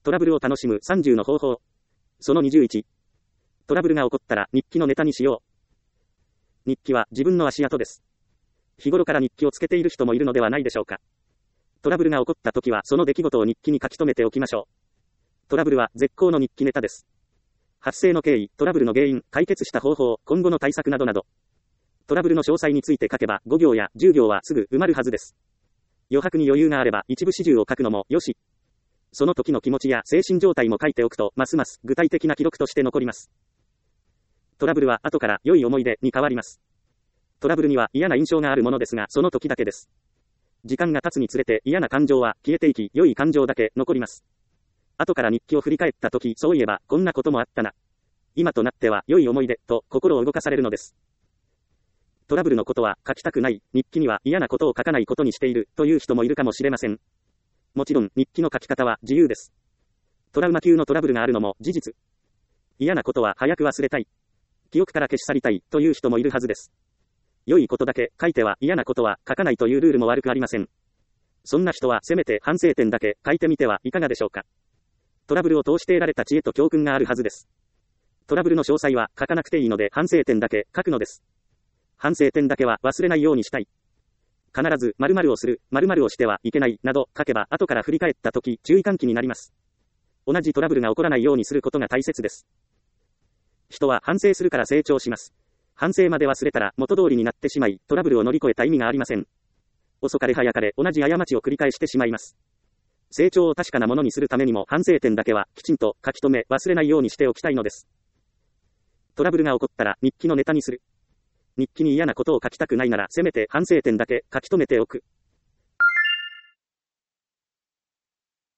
トラブルを楽しむ30の方法。その21。トラブルが起こったら日記のネタにしよう。日記は自分の足跡です。日頃から日記をつけている人もいるのではないでしょうか。トラブルが起こった時はその出来事を日記に書き留めておきましょう。トラブルは絶好の日記ネタです。発生の経緯、トラブルの原因、解決した方法、今後の対策などなど。トラブルの詳細について書けば5行や10行はすぐ埋まるはずです。余白に余裕があれば一部始終を書くのもよし。その時の気持ちや精神状態も書いておくとますます具体的な記録として残ります。トラブルは後から良い思い出に変わります。トラブルには嫌な印象があるものですがその時だけです。時間が経つにつれて嫌な感情は消えていき良い感情だけ残ります。後から日記を振り返った時そういえばこんなこともあったな。今となっては良い思い出と心を動かされるのです。トラブルのことは書きたくない、日記には嫌なことを書かないことにしているという人もいるかもしれません。もちろん日記の書き方は自由です。トラウマ級のトラブルがあるのも事実。嫌なことは早く忘れたい。記憶から消し去りたいという人もいるはずです。良いことだけ書いては嫌なことは書かないというルールも悪くありません。そんな人はせめて反省点だけ書いてみてはいかがでしょうか。トラブルを通して得られた知恵と教訓があるはずです。トラブルの詳細は書かなくていいので反省点だけ書くのです。反省点だけは忘れないようにしたい。必ず〇〇をする、〇〇をしてはいけないなど書けば後から振り返った時注意喚起になります。同じトラブルが起こらないようにすることが大切です。人は反省するから成長します。反省まで忘れたら元通りになってしまいトラブルを乗り越えた意味がありません。遅かれ早かれ同じ過ちを繰り返してしまいます。成長を確かなものにするためにも反省点だけはきちんと書き留め忘れないようにしておきたいのです。トラブルが起こったら日記のネタにする。日記に嫌なことを書きたくないならせめて反省点だけ書き留めておく。